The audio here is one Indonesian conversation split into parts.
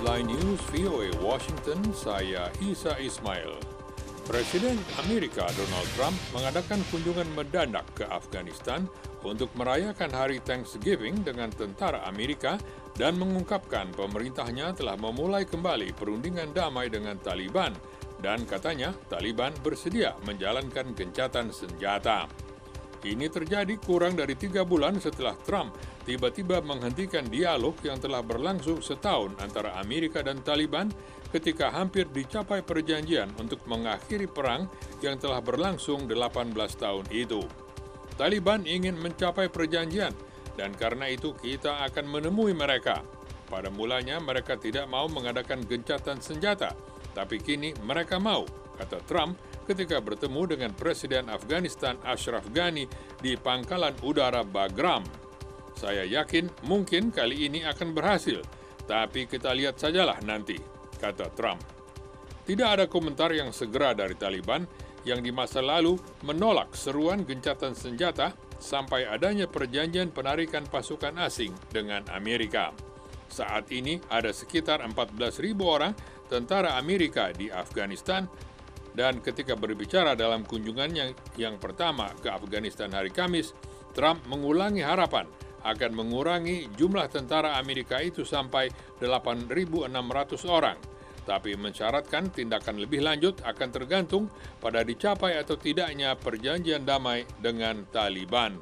Headline News VOA Washington, saya Isa Ismail. Presiden Amerika Donald Trump mengadakan kunjungan mendadak ke Afghanistan untuk merayakan hari Thanksgiving dengan tentara Amerika dan mengungkapkan pemerintahnya telah memulai kembali perundingan damai dengan Taliban dan katanya Taliban bersedia menjalankan gencatan senjata. Ini terjadi kurang dari 3 bulan setelah Trump tiba-tiba menghentikan dialog yang telah berlangsung setahun antara Amerika dan Taliban ketika hampir dicapai perjanjian untuk mengakhiri perang yang telah berlangsung 18 tahun itu. Taliban ingin mencapai perjanjian dan karena itu kita akan menemui mereka. Pada mulanya mereka tidak mau mengadakan gencatan senjata, tapi kini mereka mau, kata Trump ketika bertemu dengan Presiden Afghanistan Ashraf Ghani di pangkalan udara Bagram. Saya yakin mungkin kali ini akan berhasil, tapi kita lihat sajalah nanti, kata Trump. Tidak ada komentar yang segera dari Taliban yang di masa lalu menolak seruan gencatan senjata sampai adanya perjanjian penarikan pasukan asing dengan Amerika. Saat ini ada sekitar 14.000 orang tentara Amerika di Afghanistan. Dan ketika berbicara dalam kunjungannya yang pertama ke Afghanistan hari Kamis, Trump mengulangi harapan akan mengurangi jumlah tentara Amerika itu sampai 8.600 orang, tapi mensyaratkan tindakan lebih lanjut akan tergantung pada dicapai atau tidaknya perjanjian damai dengan Taliban.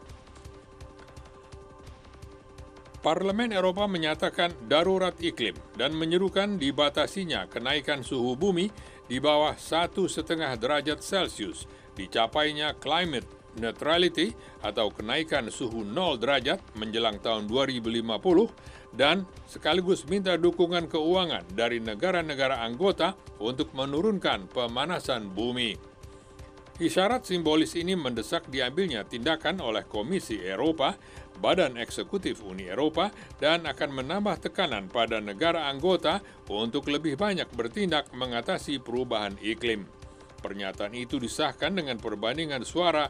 Parlemen Eropa menyatakan darurat iklim dan menyerukan dibatasinya kenaikan suhu bumi di bawah 1,5 derajat Celcius, dicapainya climate neutrality atau kenaikan suhu 0 derajat menjelang tahun 2050 dan sekaligus minta dukungan keuangan dari negara-negara anggota untuk menurunkan pemanasan bumi. Isyarat simbolis ini mendesak diambilnya tindakan oleh Komisi Eropa, Badan Eksekutif Uni Eropa, dan akan menambah tekanan pada negara anggota untuk lebih banyak bertindak mengatasi perubahan iklim. Pernyataan itu disahkan dengan perbandingan suara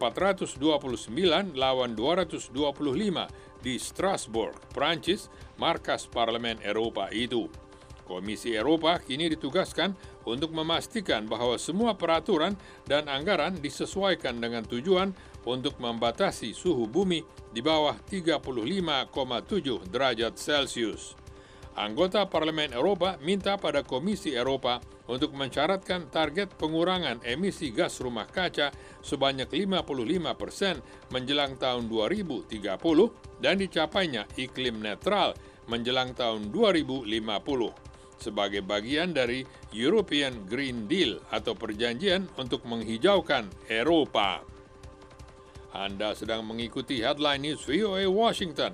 429 lawan 225 di Strasbourg, Prancis, markas Parlemen Eropa itu. Komisi Eropa kini ditugaskan untuk memastikan bahwa semua peraturan dan anggaran disesuaikan dengan tujuan untuk membatasi suhu bumi di bawah 35,7 derajat Celcius. Anggota Parlemen Eropa minta pada Komisi Eropa untuk mensyaratkan target pengurangan emisi gas rumah kaca sebanyak 55% menjelang tahun 2030 dan dicapainya iklim netral menjelang tahun 2050. Sebagai bagian dari European Green Deal atau perjanjian untuk menghijaukan Eropa. Anda sedang mengikuti Headline News VOA Washington.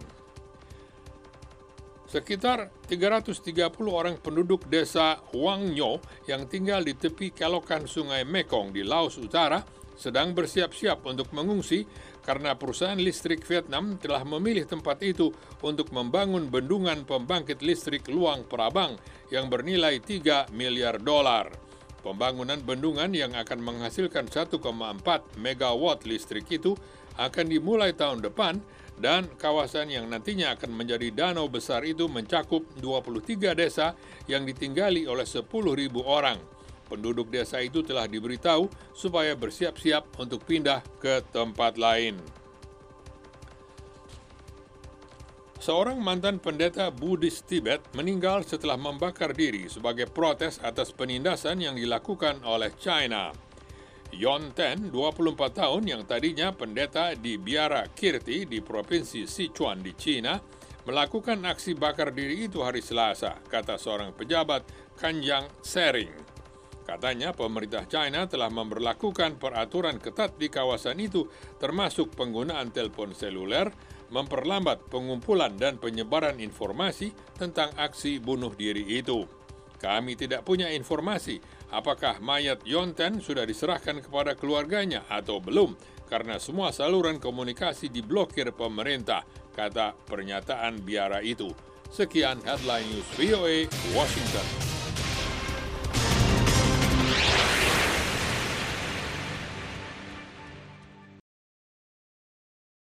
Sekitar 330 orang penduduk desa Huangnyo yang tinggal di tepi kelokan sungai Mekong di Laos Utara sedang bersiap-siap untuk mengungsi karena perusahaan listrik Vietnam telah memilih tempat itu untuk membangun bendungan pembangkit listrik Luang Prabang yang bernilai 3 miliar dolar. Pembangunan bendungan yang akan menghasilkan 1,4 megawatt listrik itu akan dimulai tahun depan dan kawasan yang nantinya akan menjadi danau besar itu mencakup 23 desa yang ditinggali oleh 10.000 orang. Penduduk desa itu telah diberitahu supaya bersiap-siap untuk pindah ke tempat lain. Seorang mantan pendeta Buddhis Tibet meninggal setelah membakar diri sebagai protes atas penindasan yang dilakukan oleh China. Yon Ten, 24 tahun yang tadinya pendeta di Biara Kirti di Provinsi Sichuan di China, melakukan aksi bakar diri itu hari Selasa, kata seorang pejabat Kanjang Sering. Katanya pemerintah China telah memberlakukan peraturan ketat di kawasan itu termasuk penggunaan telepon seluler, memperlambat pengumpulan dan penyebaran informasi tentang aksi bunuh diri itu. Kami tidak punya informasi apakah mayat Yonten sudah diserahkan kepada keluarganya atau belum karena semua saluran komunikasi diblokir pemerintah, kata pernyataan biara itu. Sekian Headline News VOA Washington.